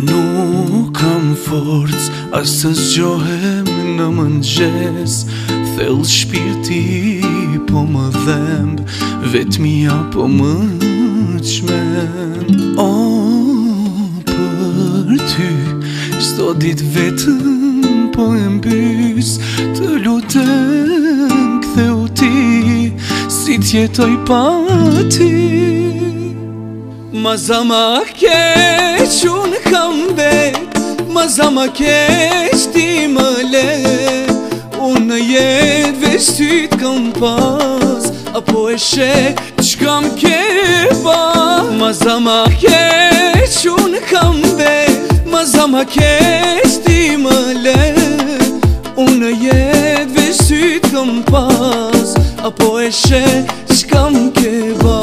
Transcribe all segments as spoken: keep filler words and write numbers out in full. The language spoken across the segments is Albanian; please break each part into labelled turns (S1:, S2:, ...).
S1: Nuk kam forc, as të zgjohem në mëngjes. Thellë shpirti po më dhemb, vetmia po më çmen. O, për ty, çdo ditë vetëm po e mbys. Të lutem ktheu ti, si t'jetoj pa ti. Ma zama keq unë kam vet, ma zama keq ti më le. Unë në jetë veç ty t'kam pas, apo e she ç'kam ke ba. Ma zama keq unë kam vet, ma zama keq ti më le. Unë në jetë veç ty t'kam pas, apo e she ç'kam ke ba.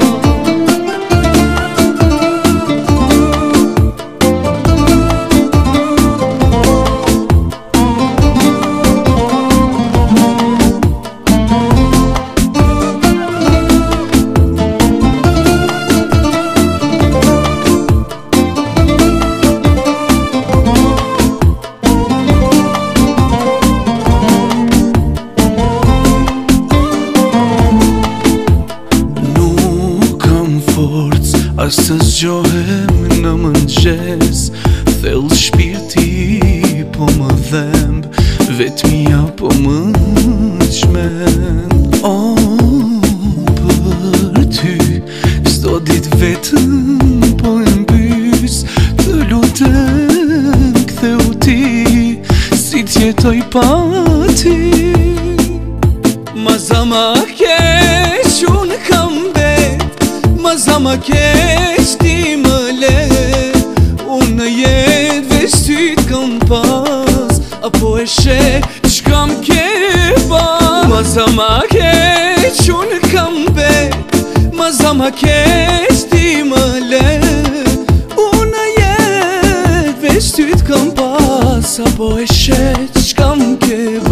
S1: As të zgjohem në mëngjes, thellë shpirti po më dhemb, vetmia po më çmen. O, për ty, çdo ditë vetëm po e mbys. Të lutem ktheu ti, si t'jetoj pa ti. Ma zama keq unë kam vet, ma zama keq ti më le. Unë në jetë veç ty t'kam pas, apo e she ç'kam ke ba. Ma zama keq unë kam vet, ma zama keq ti më le. Unë në jetë veç ty t'kam pas, apo e she ç'kam ke ba.